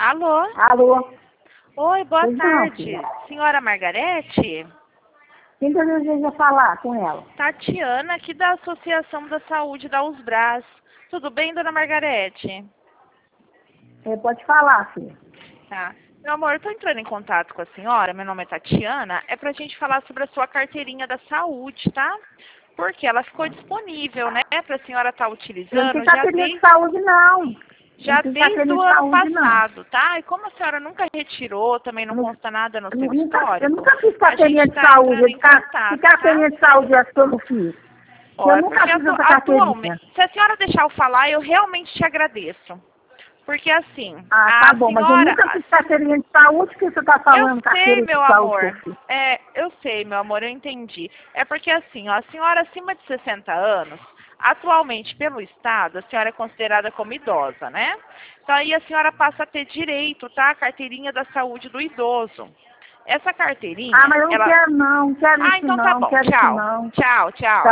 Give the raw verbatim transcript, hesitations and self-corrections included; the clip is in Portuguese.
Alô? Alô? Oi, boa Pois não, tarde. filha. Senhora Margarete? Quem que eu deseja falar com ela? Tatiana, aqui da Associação da Saúde da Usbras. Tudo bem, dona Margarete? É, pode falar, filha. Tá. Meu amor, eu tô entrando em contato com a senhora, meu nome é Tatiana, é pra gente falar sobre a sua carteirinha da saúde, tá? Porque ela ficou disponível, né, pra senhora estar Eu não utilizando tenho já carteirinha de desde, saúde, não. Eu já não tenho desde carteirinha o de ano saúde, não. passado, tá? E como a senhora nunca retirou, também não Eu, nu- consta nada no eu, seu nu- nunca, eu histórico, nunca fiz a carteirinha gente de tá saúde. entrando Eu, em ca- que contato, tá? carteirinha de saúde é essa que eu não fiz? Ó, Eu é nunca porque fiz atu essa atualmente, carteirinha. se a senhora deixar eu falar, eu realmente te agradeço. Porque assim, Ah, tá a bom, mas eu senhora... nunca fiz carteirinha de saúde, que você está Eu falando sei, carteira meu de saúde que eu amor. fiz. É, eu sei, meu amor, eu entendi. É porque assim, ó, a senhora acima de sessenta anos, atualmente pelo Estado, a senhora é considerada como idosa, né? Então aí a senhora passa a ter direito, tá? A carteirinha da saúde do idoso. Essa carteirinha, Ah, mas eu não ela... quero não, não quero Ah, isso então tá não, não bom. quero isso Tchau. não. Tchau, tchau.